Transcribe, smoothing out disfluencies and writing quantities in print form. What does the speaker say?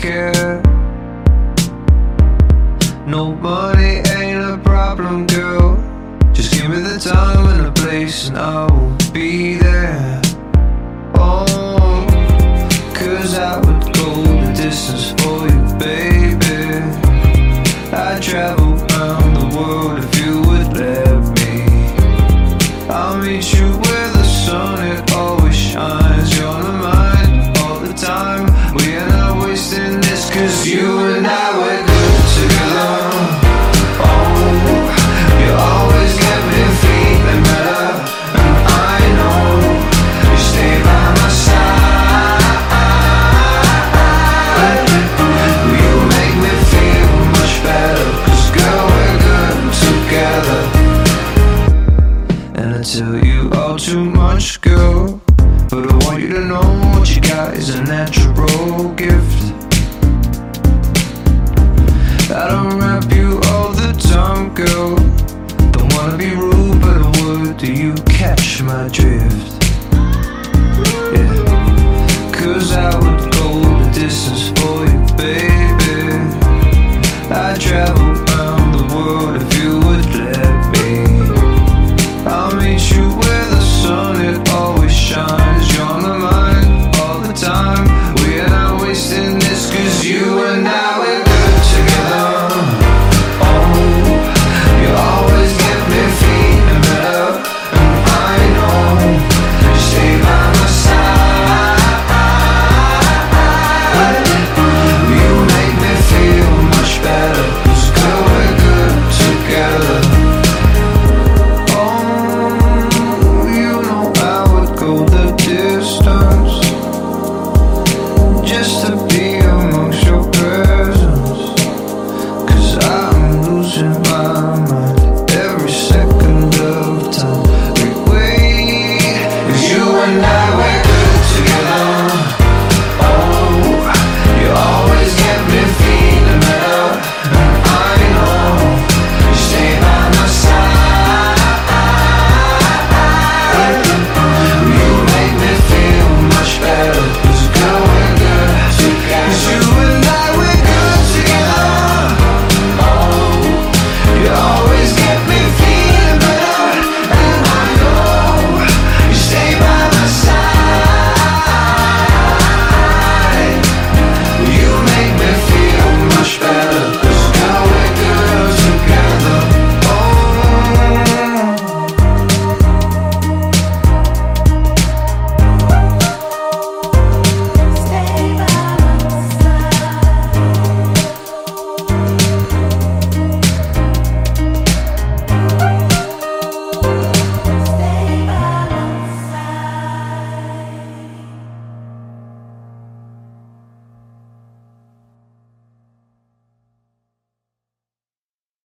care. No money ain't a problem, girl. Just give me the time and the place and I will be there. Oh, 'cause I would go the distance for you, baby. I'd travel around the world if you would let me. I'll meet you where the sun, it always shines. You're on my mind all the time. We're not wasting this, 'cause you and I were good together. Oh, you always get me feeling better, and I know you stay by my side. You make me feel much better, 'cause girl, we're good together. And I tell you all too much, girl, but I want you to know what you got is a natural gift. I don't rap you all the time, girl. Don't wanna be rude, but I would. Do you catch my drift? Yeah, 'cause I would